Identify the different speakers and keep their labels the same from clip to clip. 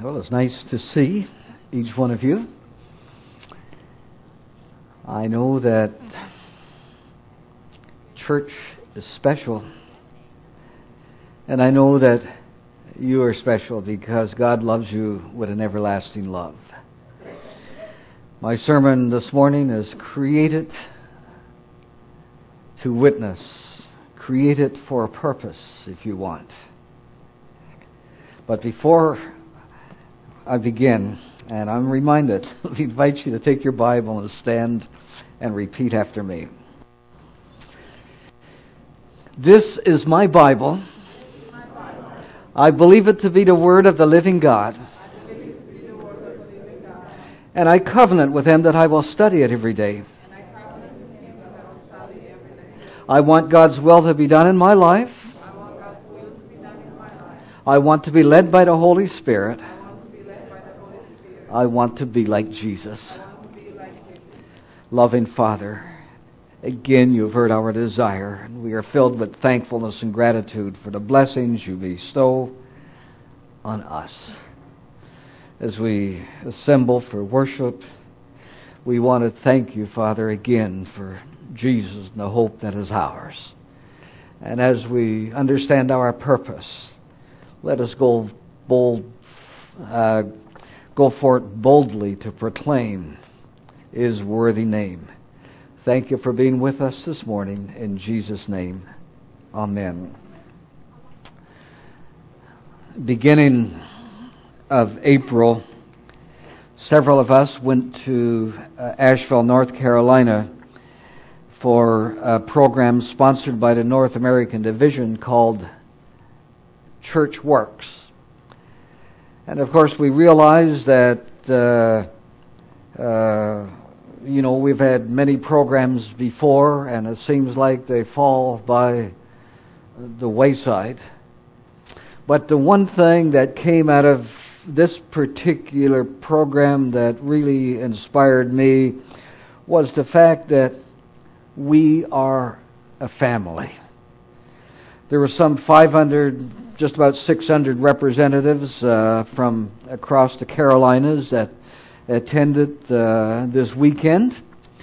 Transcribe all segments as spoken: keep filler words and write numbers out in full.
Speaker 1: Well, it's nice to see each one of you. I know that church is special, and I know that you are special because God loves you with an everlasting love. My sermon this morning is created to witness, created for a purpose, if you want. But before I begin, and I'm reminded, I invite you to take your Bible and stand and repeat after me. This is my Bible. I believe it to be the Word of the living God. And I covenant with Him that I will study it every day. I want God's will to be done in my life. I want to be led by the Holy Spirit. I want to be like Jesus. Loving Father, again you've heard our desire, and we are filled with thankfulness and gratitude for the blessings you bestow on us. As we assemble for worship, we want to thank you, Father, again for Jesus and the hope that is ours. And as we understand our purpose, let us go bold, uh, go forth boldly to proclaim His worthy name. Thank you for being with us this morning. In Jesus' name, amen. Beginning of April, several of us went to uh, Asheville, North Carolina for a program sponsored by the North American Division called Church Works. And of course we realize that uh, uh, you know, we've had many programs before, and it seems like they fall by the wayside. But the one thing that came out of this particular program that really inspired me was the fact that we are a family. There were some five hundred, just about six hundred representatives uh, from across the Carolinas that attended uh, this weekend.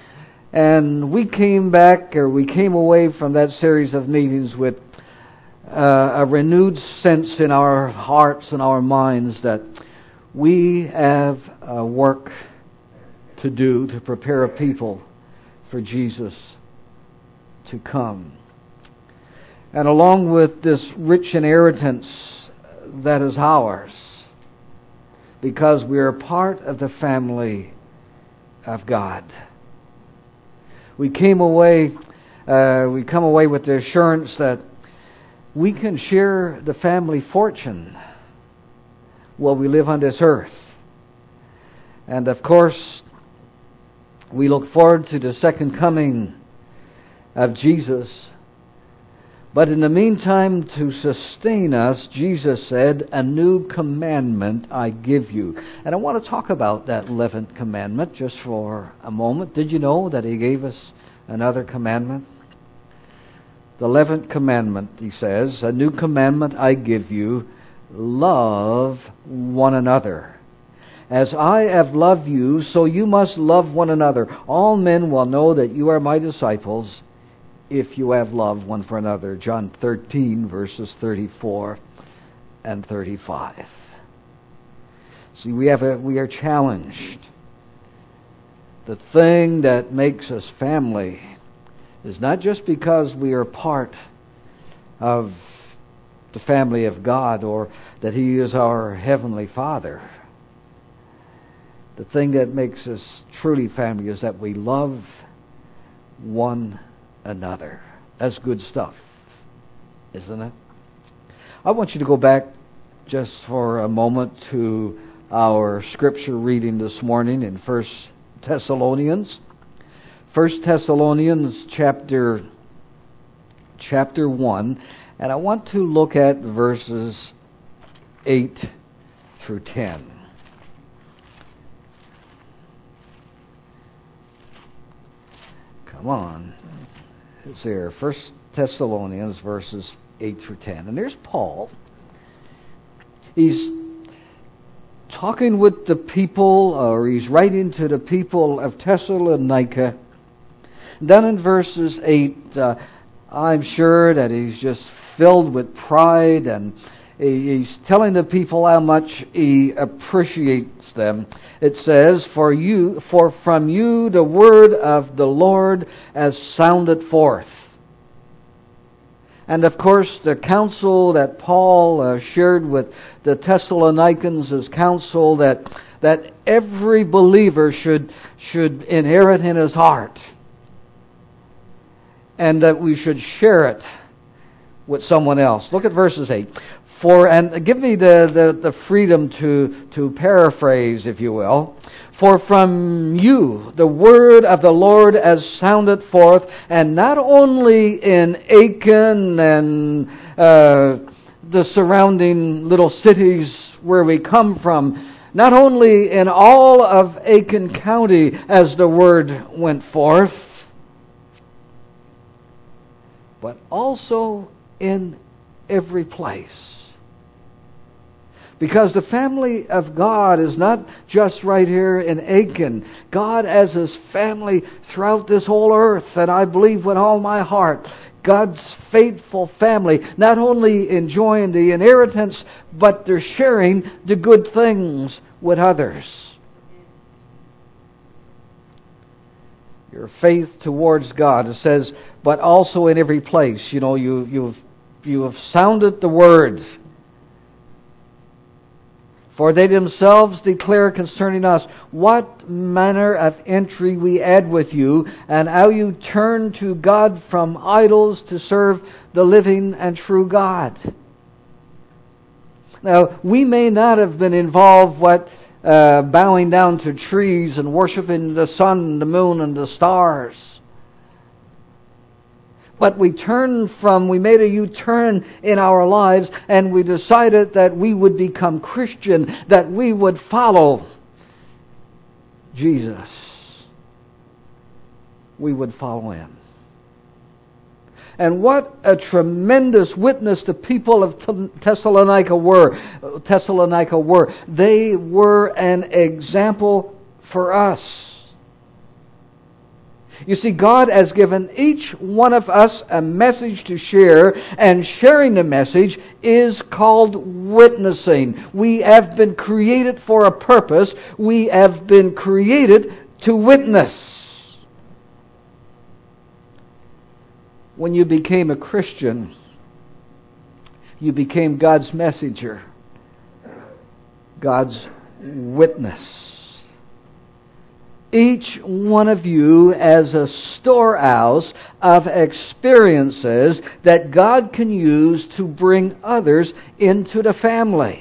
Speaker 1: And we came back, or we came away from that series of meetings with uh, a renewed sense in our hearts and our minds that we have uh, work to do to prepare a people for Jesus to come. And along with this rich inheritance that is ours, because we are part of the family of God, we came away, uh, we come away with the assurance that we can share the family fortune while we live on this earth. And of course, we look forward to the second coming of Jesus. But in the meantime, to sustain us, Jesus said, "A new commandment I give you." And I want to talk about that eleventh commandment just for a moment. Did you know that He gave us another commandment? The eleventh commandment, He says, "A new commandment I give you, love one another. As I have loved you, so you must love one another. All men will know that you are my disciples if you have love one for another." John thirteen, verses thirty-four and thirty-five. See, we have a, we are challenged. The thing that makes us family is not just because we are part of the family of God or that He is our Heavenly Father. The thing that makes us truly family is that we love one another. That's good stuff, isn't it? I want you to go back just for a moment to our scripture reading this morning in First Thessalonians. First Thessalonians chapter chapter one, and I want to look at verses eight through ten. Come on. It's there. First Thessalonians verses eight through ten. And there's Paul. He's talking with the people, or he's writing to the people of Thessalonica. Then in verses eight, uh, I'm sure that he's just filled with pride, and he's telling the people how much he appreciates them. It says, "For you, for from you the word of the Lord has sounded forth." And of course, the counsel that Paul uh, shared with the Thessalonians is counsel that that every believer should should inherit in his heart, and that we should share it with someone else. Look at verses eight. For, and give me the, the, the freedom to, to paraphrase, if you will. "For from you the word of the Lord has sounded forth, and not only in Aiken and uh, the surrounding little cities where we come from, not only in all of Aiken County as the word went forth, but also in every place." Because the family of God is not just right here in Aiken. God has His family throughout this whole earth, and I believe with all my heart, God's faithful family, not only enjoying the inheritance, but they're sharing the good things with others. Your faith towards God, it says, but also in every place. You know, you, you've, you have sounded the word. "For they themselves declare concerning us what manner of entry we had with you, and how you turned to God from idols to serve the living and true God." Now, we may not have been involved with uh, bowing down to trees and worshiping the sun, the moon, and the stars. But we turned from, we made a U-turn in our lives, and we decided that we would become Christian, that we would follow Jesus. We would follow Him. And what a tremendous witness the people of Thessalonica were. Thessalonica were. They were an example for us. You see, God has given each one of us a message to share, and sharing the message is called witnessing. We have been created for a purpose. We have been created to witness. When you became a Christian, you became God's messenger, God's witness. Each one of you as a storehouse of experiences that God can use to bring others into the family.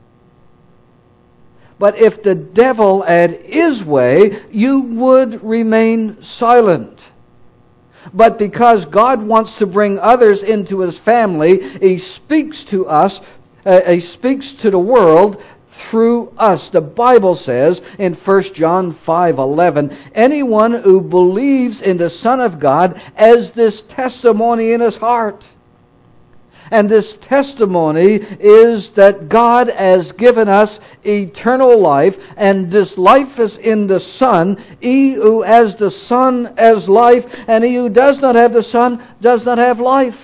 Speaker 1: But if the devil had his way, you would remain silent. But because God wants to bring others into His family, He speaks to us, uh, He speaks to the world through us. The Bible says in First John five eleven, "Anyone who believes in the Son of God has this testimony in his heart." And this testimony is that God has given us eternal life, and this life is in the Son. He who has the Son has life, and he who does not have the Son does not have life.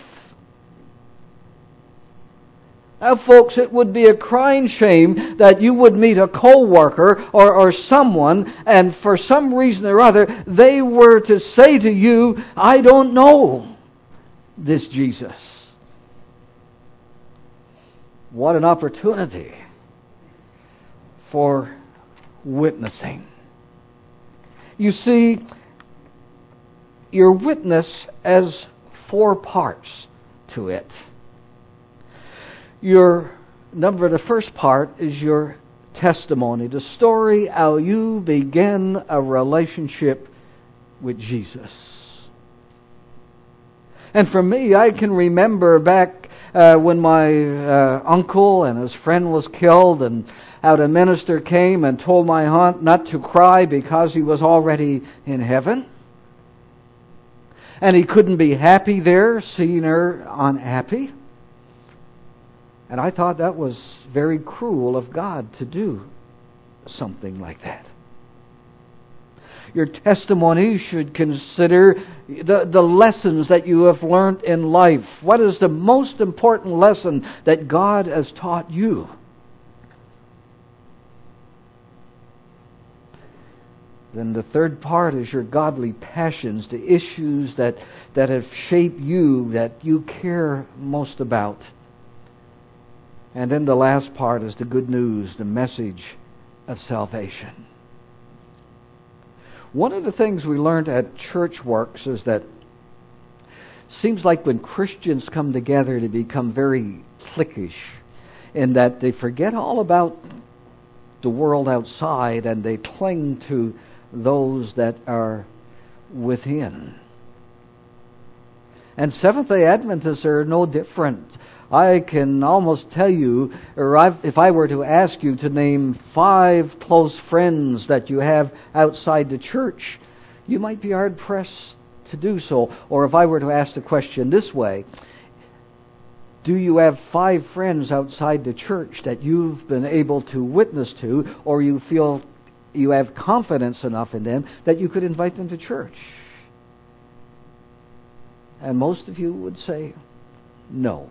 Speaker 1: Now, folks, it would be a crying shame that you would meet a co-worker or, or someone, and for some reason or other, they were to say to you, "I don't know this Jesus." What an opportunity for witnessing. You see, your witness has four parts to it. Your number, the first part is your testimony, the story how you begin a relationship with Jesus. And for me, I can remember back uh, when my uh, uncle and his friend was killed, and how the minister came and told my aunt not to cry because he was already in heaven. And he couldn't be happy there, seeing her unhappy. And I thought that was very cruel of God to do something like that. Your testimony should consider the, the lessons that you have learned in life. What is the most important lesson that God has taught you? Then the third part is your godly passions, the issues that, that have shaped you, that you care most about. And then the last part is the good news, the message of salvation. One of the things we learned at Church Works is that it seems like when Christians come together, they become very cliquish in that they forget all about the world outside and they cling to those that are within. And Seventh-day Adventists are no different. I can almost tell you, or I've, if I were to ask you to name five close friends that you have outside the church, you might be hard-pressed to do so. Or if I were to ask the question this way, do you have five friends outside the church that you've been able to witness to, or you feel you have confidence enough in them that you could invite them to church? And most of you would say no.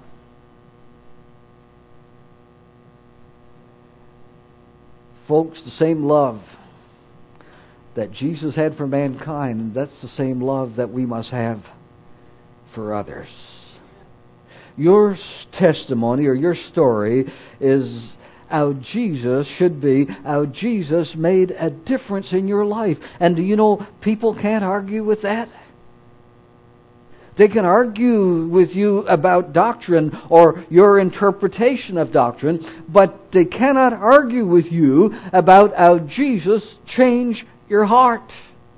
Speaker 1: Folks, the same love that Jesus had for mankind, that's the same love that we must have for others. Your testimony or your story is how Jesus should be, how Jesus made a difference in your life. And do you know, people can't argue with that? They can argue with you about doctrine or your interpretation of doctrine, but they cannot argue with you about how Jesus changed your heart.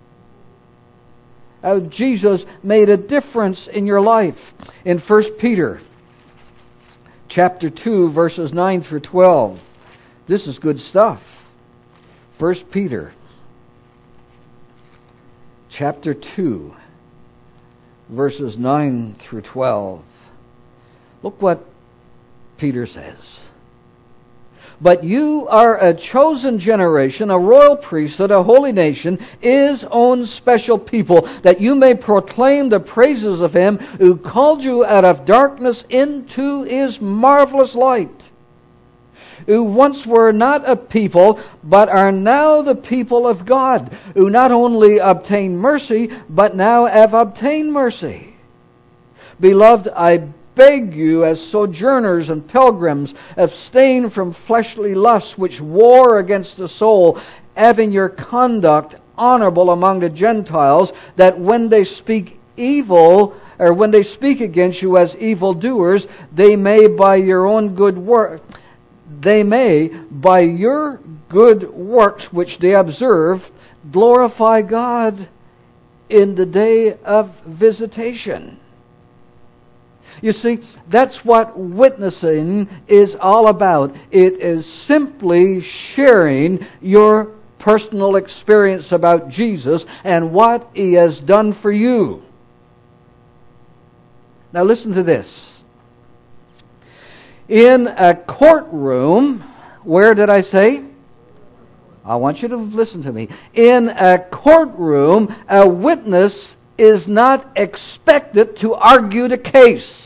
Speaker 1: How Jesus made a difference in your life. In First Peter chapter two, verses nine through twelve. This is good stuff. First Peter chapter two, verses nine through twelve. Look what Peter says. But you are a chosen generation, a royal priesthood, a holy nation, His own special people, that you may proclaim the praises of Him who called you out of darkness into His marvelous light, who once were not a people, but are now the people of God, who not only obtained mercy, but now have obtained mercy. Beloved, I beg you, as sojourners and pilgrims, abstain from fleshly lusts which war against the soul, having your conduct honorable among the Gentiles, that when they speak evil, or when they speak against you as evildoers, they may by your own good work, they may by your good works which they observe, glorify God in the day of visitation. You see, that's what witnessing is all about. It is simply sharing your personal experience about Jesus and what He has done for you. Now listen to this. In a courtroom, where did I say? I want you to listen to me. In a courtroom, a witness is not expected to argue the case.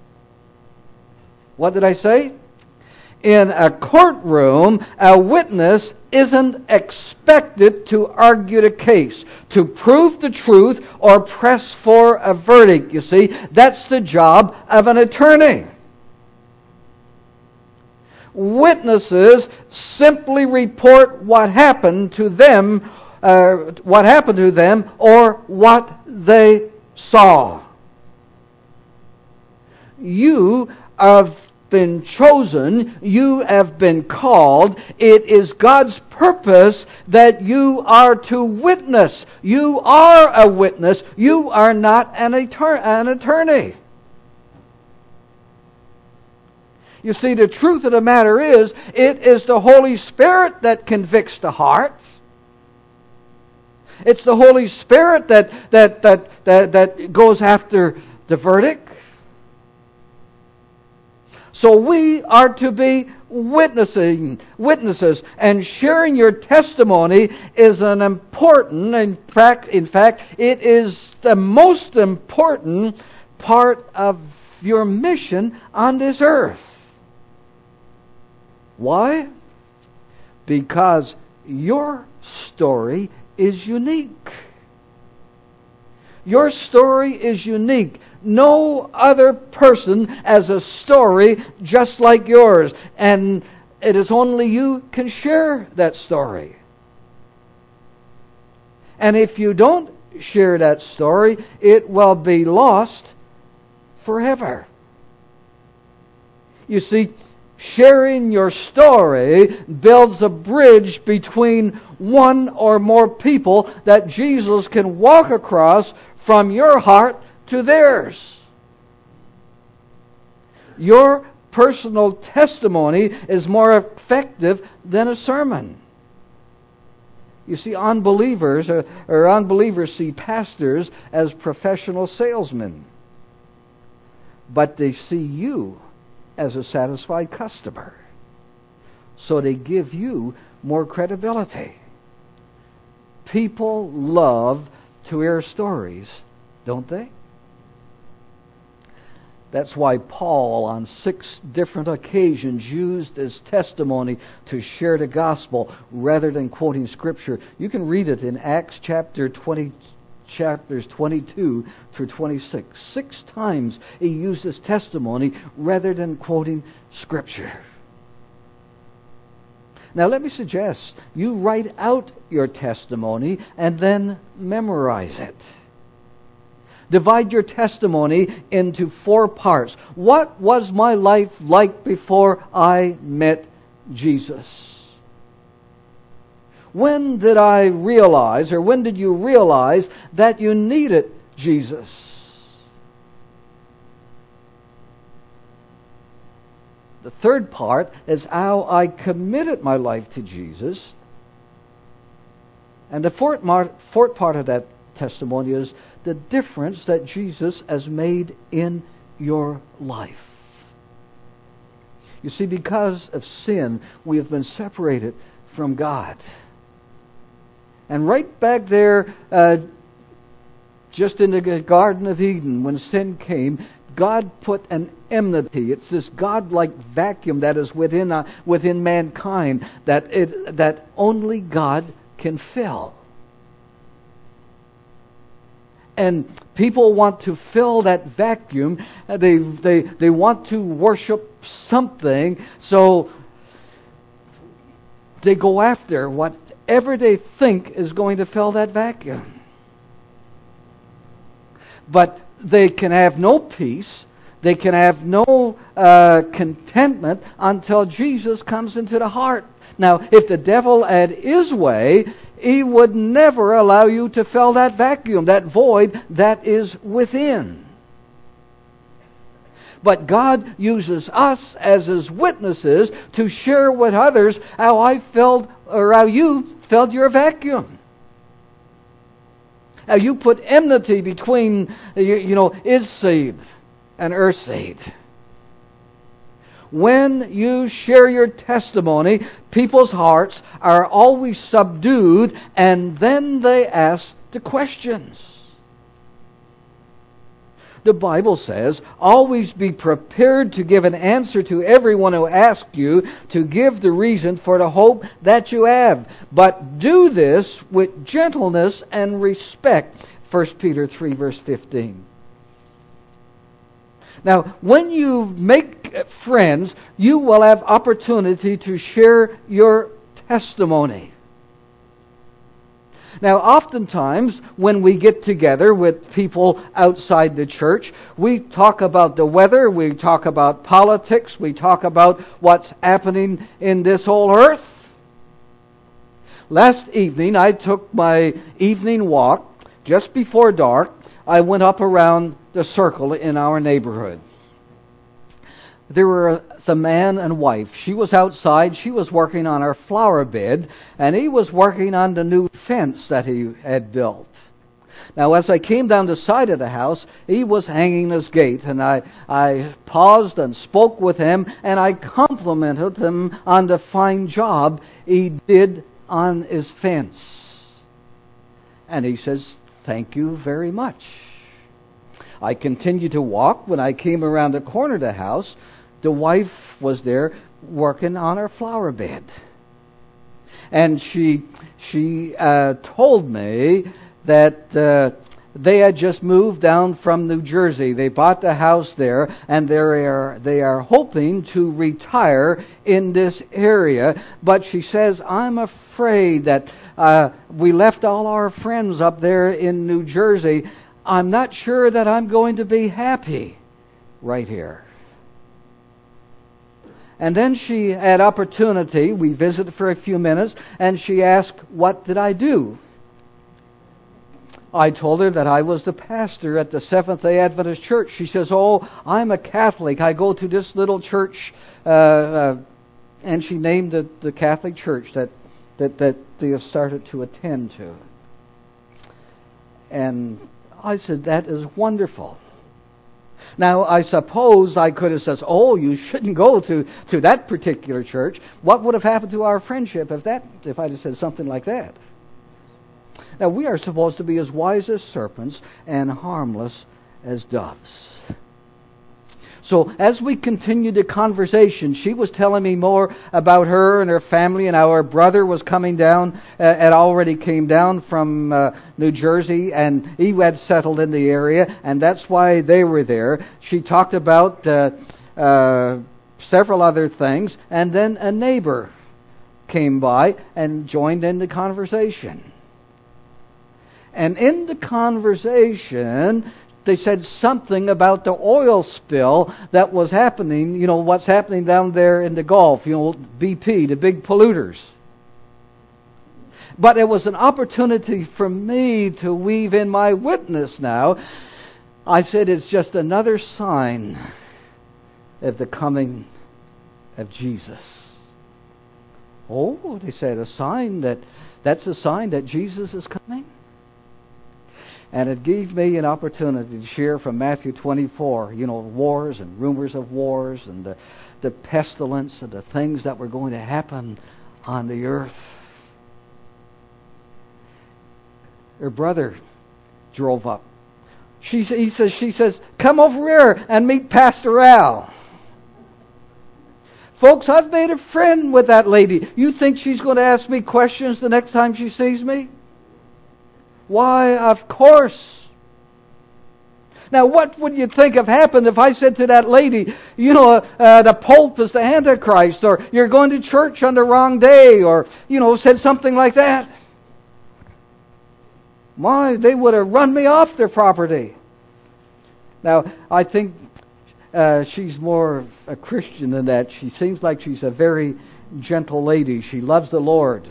Speaker 1: What did I say? In a courtroom, a witness isn't expected to argue the case, to prove the truth, or press for a verdict. You see, that's the job of an attorney. Witnesses simply report what happened to them, uh, what happened to them, or what they saw. You have been chosen, you have been called. It is God's purpose that you are to witness. You are a witness. You are not an, attor- an attorney. You see, the truth of the matter is, it is the Holy Spirit that convicts the heart. It's the Holy Spirit that that that that, that goes after the verdict. So we are to be witnessing, witnesses, and sharing your testimony is an important, in fact, in fact, it is the most important part of your mission on this earth. Why? Because your story is unique. Your story is unique. No other person has a story just like yours. And it is only you can share that story. And if you don't share that story, it will be lost forever. You see, sharing your story builds a bridge between one or more people that Jesus can walk across from your heart to theirs. Your personal testimony is more effective than a sermon. You see, unbelievers or, or unbelievers see pastors as professional salesmen, but they see you as a satisfied customer. So they give you more credibility. People love to hear stories, don't they? That's why Paul, on six different occasions, used his testimony to share the gospel rather than quoting Scripture. You can read it in Acts chapter twenty, chapters twenty-two through twenty-six. Six times he used his testimony rather than quoting Scripture. Now let me suggest you write out your testimony and then memorize it. Divide your testimony into four parts. What was my life like before I met Jesus? When did I realize, or when did you realize that you needed Jesus? The third part is how I committed my life to Jesus. And the fourth, mar- fourth part of that testimony is the difference that Jesus has made in your life. You see, because of sin, we have been separated from God. And right back there, uh, just in the Garden of Eden, when sin came, God put an enmity. It's this God-like vacuum that is within uh, within mankind that it that only God can fill. And people want to fill that vacuum. They they they want to worship something, so they go after whatever they think is going to fill that vacuum. But they can have no peace, they can have no uh, contentment until Jesus comes into the heart. Now, if the devil had his way, he would never allow you to fill that vacuum, that void that is within. But God uses us as His witnesses to share with others how I filled, or how you filled your vacuum. Now you put enmity between, you, you know, is saved and earth saved. When you share your testimony, people's hearts are always subdued, and then they ask the questions. The Bible says, always be prepared to give an answer to everyone who asks you to give the reason for the hope that you have. But do this with gentleness and respect. First Peter three verse fifteen. Now, when you make friends, you will have opportunity to share your testimony. Now, oftentimes, when we get together with people outside the church, we talk about the weather, we talk about politics, we talk about what's happening in this whole earth. Last evening, I took my evening walk. Just before dark, I went up around the circle in our neighborhood. There were a man and wife. She was outside. She was working on her flower bed, and he was working on the new fence that he had built. Now, as I came down the side of the house, he was hanging his gate, and I, I paused and spoke with him, and I complimented him on the fine job he did on his fence. And he says, "Thank you very much." I continued to walk. When I came around the corner of the house, the wife was there working on her flower bed. And she, she uh, told me that uh, they had just moved down from New Jersey. They bought the house there, and they are they are hoping to retire in this area. But she says, "I'm afraid that uh, we left all our friends up there in New Jersey. I'm not sure that I'm going to be happy right here." And then she had opportunity. We visited for a few minutes, and she asked, "What did I do?" I told her that I was the pastor at the Seventh-day Adventist Church. She says, "Oh, I'm a Catholic. I go to this little church," uh, uh, and she named the, the Catholic church that, that, that they have started to attend to. And I said, "That is wonderful." Now, I suppose I could have said, "Oh, you shouldn't go to, to that particular church." What would have happened to our friendship if that if I'd have said something like that? Now, we are supposed to be as wise as serpents and harmless as doves. So, as we continued the conversation, she was telling me more about her and her family, and our brother was coming down, uh, had already came down from uh, New Jersey, and he had settled in the area, and that's why they were there. She talked about uh, uh, several other things, and then a neighbor came by and joined in the conversation. And in the conversation, they said something about the oil spill that was happening, you know, what's happening down there in the Gulf, you know, B P, the big polluters. But it was an opportunity for me to weave in my witness now. I said, it's just another sign of the coming of Jesus. Oh, they said, a sign that, that's a sign that Jesus is coming? And it gave me an opportunity to share from Matthew twenty-four, you know, wars and rumors of wars and the, the pestilence and the things that were going to happen on the earth. Her brother drove up. She, he says, she says, "Come over here and meet Pastor Al." Folks, I've made a friend with that lady. You think she's going to ask me questions the next time she sees me? Why, of course. Now, what would you think have happened if I said to that lady, you know, uh, the Pope is the Antichrist, or you're going to church on the wrong day, or, you know, said something like that? My, they would have run me off their property. Now, I think uh, she's more a Christian than that. She seems like she's a very gentle lady. She loves the Lord.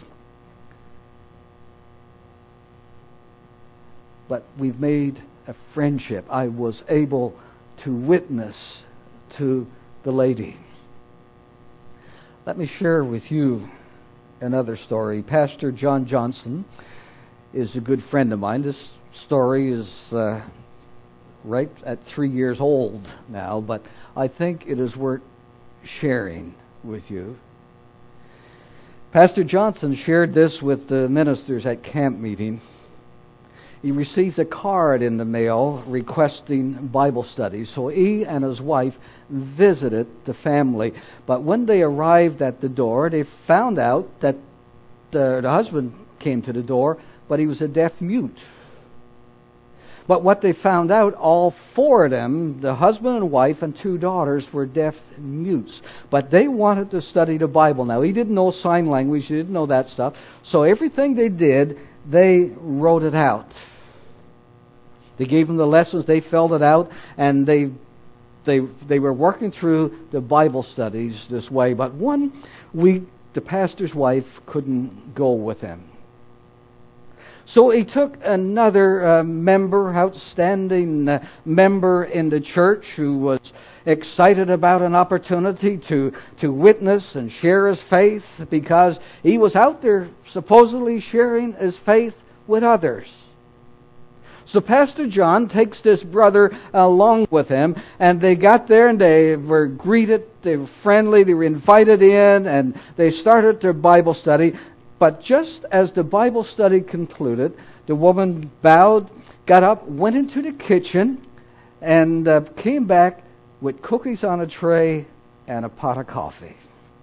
Speaker 1: But we've made a friendship. I was able to witness to the lady. Let me share with you another story. Pastor John Johnson is a good friend of mine. This story is uh, right at three years old now, but I think it is worth sharing with you. Pastor Johnson shared this with the ministers at camp meeting. He received a card in the mail requesting Bible studies. So he and his wife visited the family. But when they arrived at the door, they found out that the, the husband came to the door, but he was a deaf mute. But what they found out, all four of them, the husband and wife and two daughters, were deaf mutes. But they wanted to study the Bible. Now, he didn't know sign language. He didn't know that stuff. So everything they did, they wrote it out. They gave them the lessons, they filled it out, and they they they were working through the Bible studies this way. But one week, the pastor's wife couldn't go with him. So he took another uh, member, outstanding uh, member in the church who was excited about an opportunity to, to witness and share his faith, because he was out there supposedly sharing his faith with others. So Pastor John takes this brother along with him, and they got there and they were greeted, they were friendly, they were invited in, and they started their Bible study. But just as the Bible study concluded, the woman bowed, got up, went into the kitchen, and uh, came back with cookies on a tray and a pot of coffee.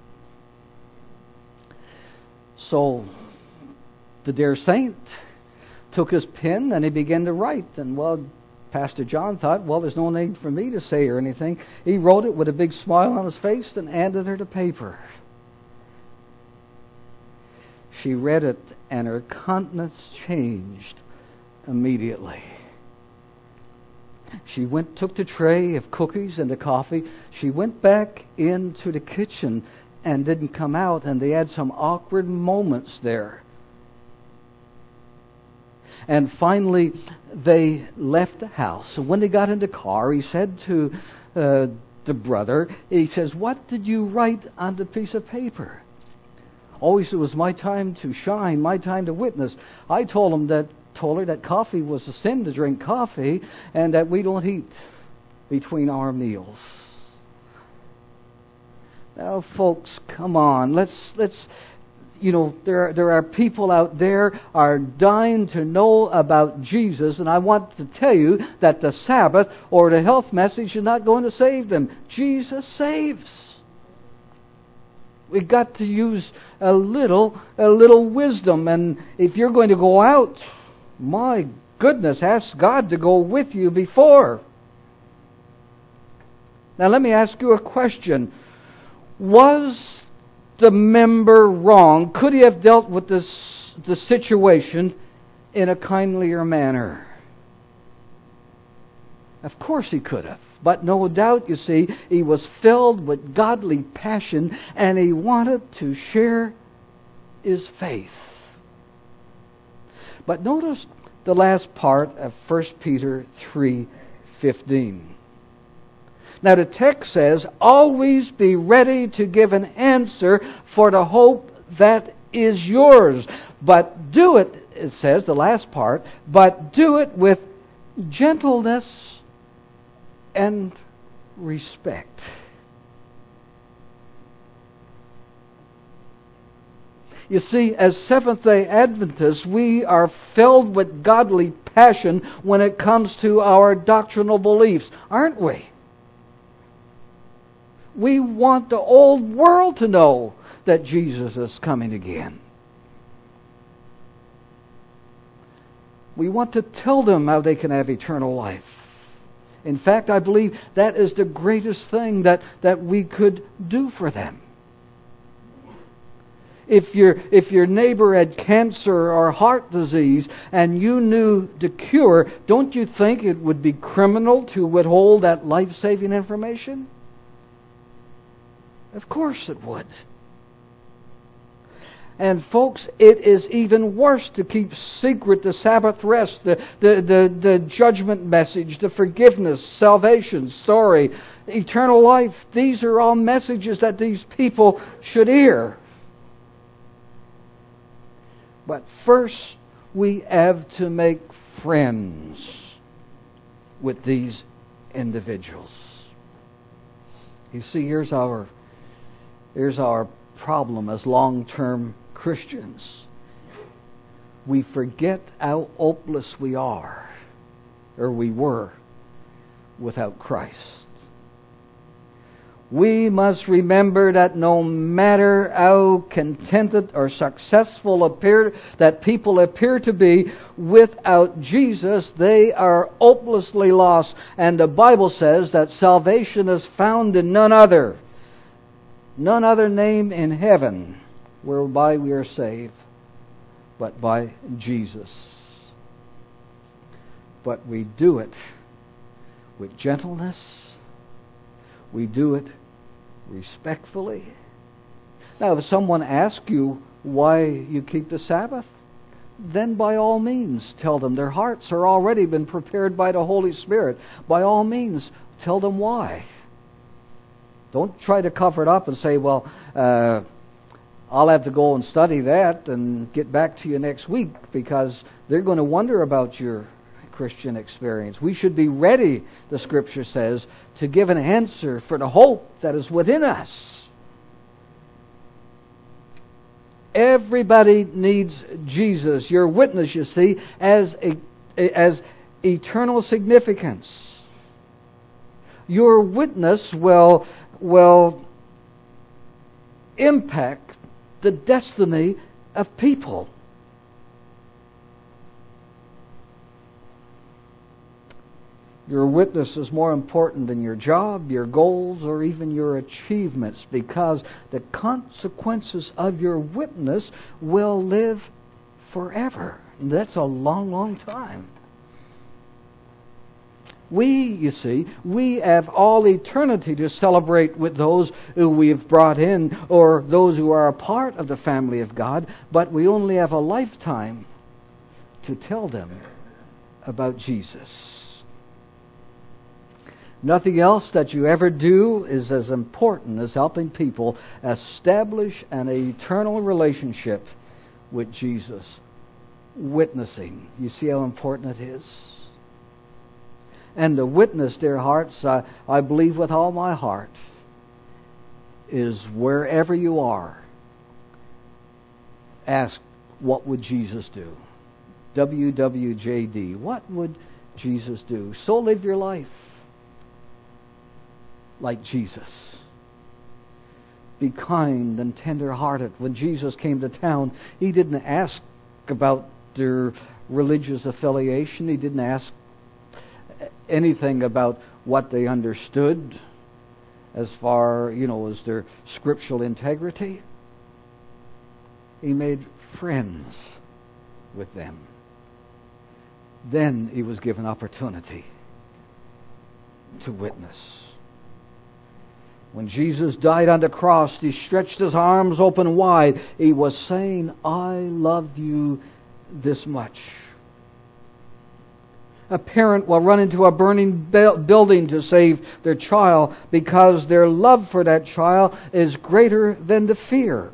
Speaker 1: So the dear saint took his pen and he began to write. And well, Pastor John thought, well, there's no need for me to say or anything. He wrote it with a big smile on his face and handed her the paper. She read it and her countenance changed immediately. She went, took the tray of cookies and the coffee. She went back into the kitchen and didn't come out, and they had some awkward moments there. And finally, they left the house. So when they got in the car, he said to uh, the brother, he says, "What did you write on the piece of paper?" "Oh," he said, "it was my time to shine, my time to witness. I told him that, told her that coffee was a sin to drink coffee, and that we don't eat between our meals." Now, folks, come on. Let's let's. You know, there there are people out there are dying to know about Jesus, and I want to tell you that the Sabbath or the health message is not going to save them. Jesus saves. We've got to use a little a little wisdom, and if you're going to go out, my goodness, ask God to go with you before. Now, let me ask you a question. Was the member wrong? Could he have dealt with this the situation in a kindlier manner? Of course he could have. But no doubt, you see, he was filled with godly passion and he wanted to share his faith. But notice the last part of First Peter three fifteen. Now the text says, "Always be ready to give an answer for the hope that is yours. But do it," it says, the last part, "but do it with gentleness and respect." You see, as Seventh-day Adventists, we are filled with godly passion when it comes to our doctrinal beliefs, aren't we? We want the old world to know that Jesus is coming again. We want to tell them how they can have eternal life. In fact, I believe that is the greatest thing that, that we could do for them. If your if your neighbor had cancer or heart disease and you knew the cure, don't you think it would be criminal to withhold that life-saving information? Of course it would. And folks, it is even worse to keep secret the Sabbath rest, the, the, the, the judgment message, the forgiveness, salvation, story, eternal life. These are all messages that these people should hear. But first, we have to make friends with these individuals. You see, here's our Here's our problem as long-term Christians. We forget how hopeless we are, or we were, without Christ. We must remember that no matter how contented or successful appear that people appear to be, without Jesus, they are hopelessly lost. And the Bible says that salvation is found in none other. None other name in heaven whereby we are saved, but by Jesus. But we do it with gentleness. We do it respectfully. Now, if someone asks you why you keep the Sabbath, then by all means tell them. Their hearts are already been prepared by the Holy Spirit. By all means, tell them why. Don't try to cover it up and say, well, uh, I'll have to go and study that and get back to you next week, because they're going to wonder about your Christian experience. We should be ready, the Scripture says, to give an answer for the hope that is within us. Everybody needs Jesus. Your witness, you see, as a, as eternal significance. Your witness will, will impact the destiny of people. Your witness is more important than your job, your goals, or even your achievements, because the consequences of your witness will live forever. And that's a long, long time. We, you see, we have all eternity to celebrate with those who we have brought in or those who are a part of the family of God, but we only have a lifetime to tell them about Jesus. Nothing else that you ever do is as important as helping people establish an eternal relationship with Jesus. Witnessing. You see how important it is? And the witness, dear hearts, I, I believe with all my heart, is wherever you are, ask, what would Jesus do? W W J D. What would Jesus do? So live your life like Jesus. Be kind and tender-hearted. When Jesus came to town, He didn't ask about their religious affiliation. He didn't ask anything about what they understood as far, you know, as their scriptural integrity. He made friends with them. Then He was given opportunity to witness. When Jesus died on the cross, He stretched His arms open wide. He was saying, I love you this much. A parent will run into a burning building to save their child because their love for that child is greater than the fear.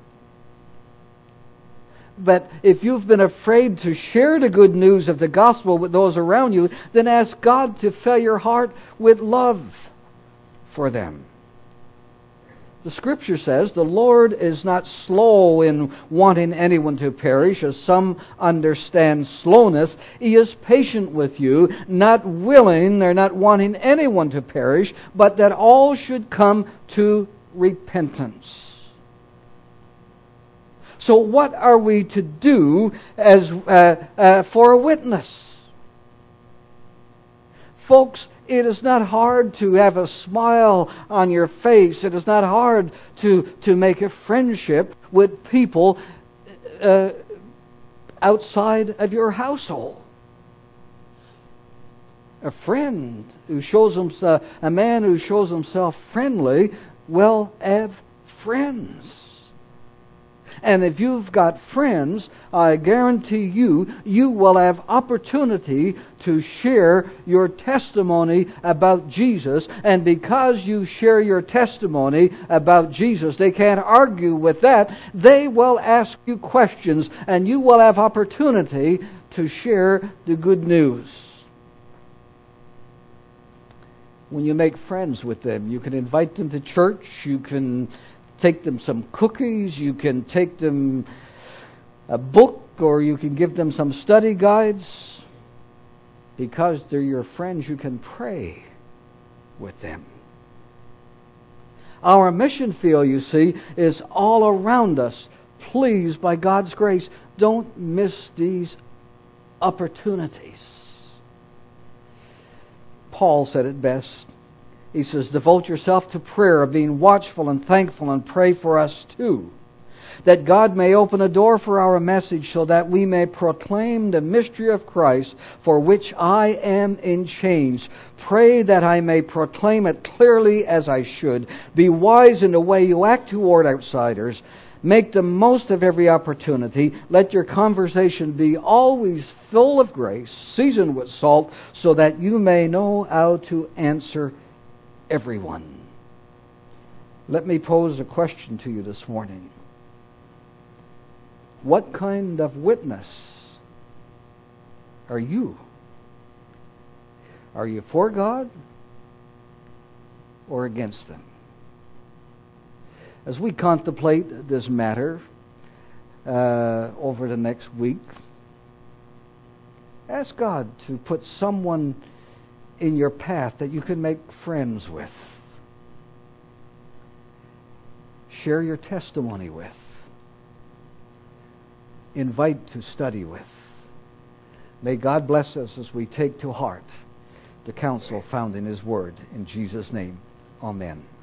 Speaker 1: But if you've been afraid to share the good news of the gospel with those around you, then ask God to fill your heart with love for them. The Scripture says the Lord is not slow in wanting anyone to perish, as some understand slowness. He is patient with you, not willing or not wanting anyone to perish, but that all should come to repentance. So what are we to do as uh, uh, for a witness? Folks, it is not hard to have a smile on your face. It is not hard to, to make a friendship with people uh, outside of your household. A friend who shows himself, a man who shows himself friendly will have friends. And if you've got friends, I guarantee you, you will have opportunity to share your testimony about Jesus. And because you share your testimony about Jesus, they can't argue with that. They will ask you questions, and you will have opportunity to share the good news. When you make friends with them, you can invite them to church, you can take them some cookies, you can take them a book, or you can give them some study guides. Because they're your friends, you can pray with them. Our mission field, you see, is all around us. Please, by God's grace, don't miss these opportunities. Paul said it best. He says, devote yourself to prayer, being watchful and thankful, and pray for us too, that God may open a door for our message so that we may proclaim the mystery of Christ, for which I am in chains. Pray that I may proclaim it clearly as I should. Be wise in the way you act toward outsiders. Make the most of every opportunity. Let your conversation be always full of grace, seasoned with salt, so that you may know how to answer everyone. Let me pose a question to you this morning. What kind of witness are you Are you for God or against Him? As we contemplate this matter uh, over the next week, ask God to put someone in your path that you can make friends with. Share your testimony with. Invite to study with. May God bless us as we take to heart the counsel found in His Word. In Jesus' name, amen.